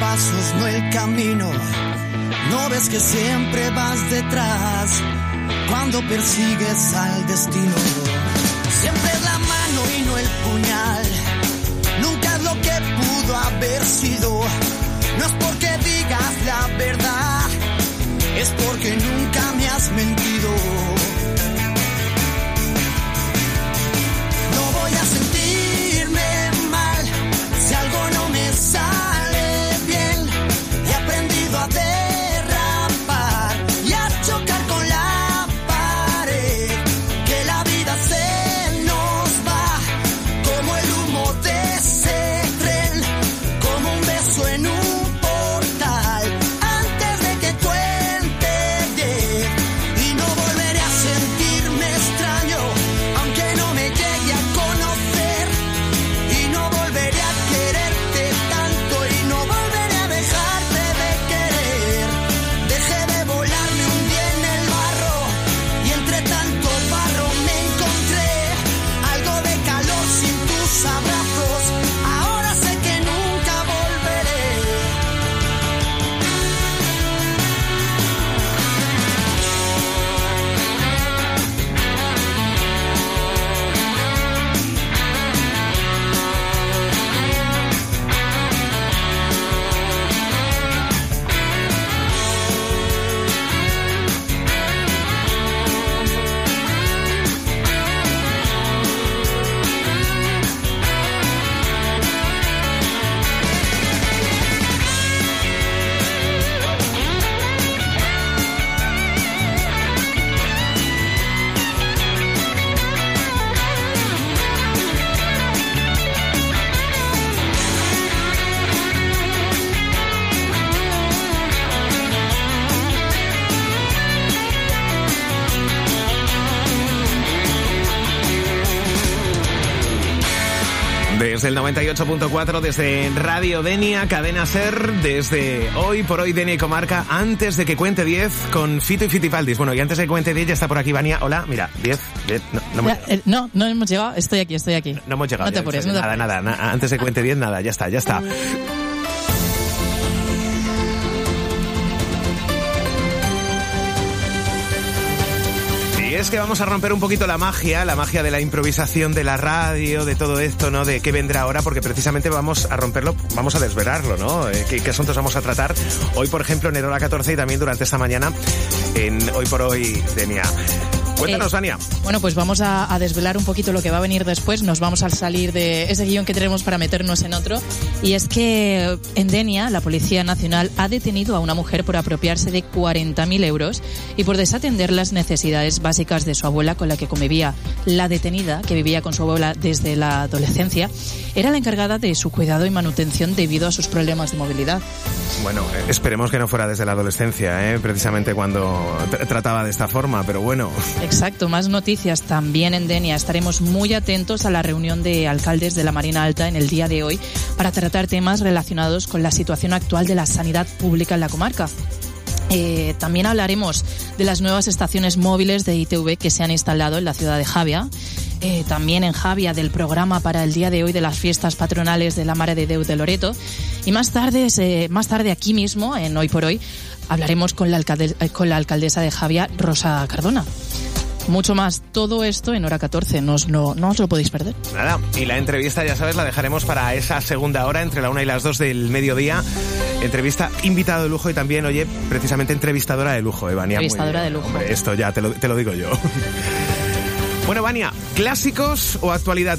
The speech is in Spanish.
pasos, no el camino. No ves que siempre vas detrás cuando persigues al destino. Siempre es la mano y no el puñal. Nunca es lo que pudo haber sido. No es porque digas la verdad, es porque nunca me has mentido. No voy a sentirme mal si algo no me sale bien. He aprendido a derrapar y a chocar con la pared. Que la vida se nos va como el humo de ese tren, como un beso en un portal antes de que cuente 10. Y no volveré a sentirme extraño aunque no me llegue a conocer. Y no volveré a quererte tanto y no volveré a dejarte de querer. Dejé de volarme un día en el barro y entre tanto barro me encontré algo de calor sin tus abrazos. Ahora sé que nunca volveré. Desde el 98.4, desde Radio Denia, Cadena Ser, desde Hoy por Hoy Denia y Comarca, antes de que cuente 10 con Fito y Fitipaldis. Bueno, y antes de que cuente 10 ya está por aquí Vania. Hola, mira, 10, no hemos llegado, estoy aquí. No hemos llegado. No te apures, Nada, antes de que cuente 10, nada, ya está. Y es que vamos a romper un poquito la magia de la improvisación de la radio, de todo esto, ¿no? De qué vendrá ahora, porque precisamente vamos a romperlo, vamos a desvelarlo, ¿no? ¿Qué asuntos vamos a tratar hoy, por ejemplo, en Hora 14 y también durante esta mañana en Hoy por Hoy Denia? Cuéntanos, Vania. Bueno, pues vamos a desvelar un poquito lo que va a venir después. Nos vamos a salir de ese guión que tenemos para meternos en otro. Y es que en Denia, la Policía Nacional ha detenido a una mujer por apropiarse de 40.000 euros y por desatender las necesidades básicas de su abuela con la que convivía. La detenida, que vivía con su abuela desde la adolescencia, era la encargada de su cuidado y manutención debido a sus problemas de movilidad. Bueno, esperemos que no fuera desde la adolescencia, precisamente cuando trataba de esta forma, pero bueno. Exacto, más noticias también en Denia. Estaremos muy atentos a la reunión de alcaldes de la Marina Alta en el día de hoy para tratar temas relacionados con la situación actual de la sanidad pública en la comarca. También hablaremos de las nuevas estaciones móviles de ITV que se han instalado en la ciudad de Javia. También en Javia del programa para el día de hoy de las fiestas patronales de la Mare de Déu de Loreto. Y más tarde aquí mismo, en Hoy por Hoy, hablaremos con la alcaldesa de Javia, Rosa Cardona. Mucho más, todo esto en Hora 14, no os lo podéis perder. Nada, y la entrevista, ya sabes, la dejaremos para esa segunda hora, entre la 1 y las 2 del mediodía. Entrevista, invitado de lujo y también, oye, precisamente entrevistadora de lujo, Vania. Entrevistadora de lujo. Hombre, esto ya te lo digo yo. Bueno, Vania, ¿clásicos o actualidad?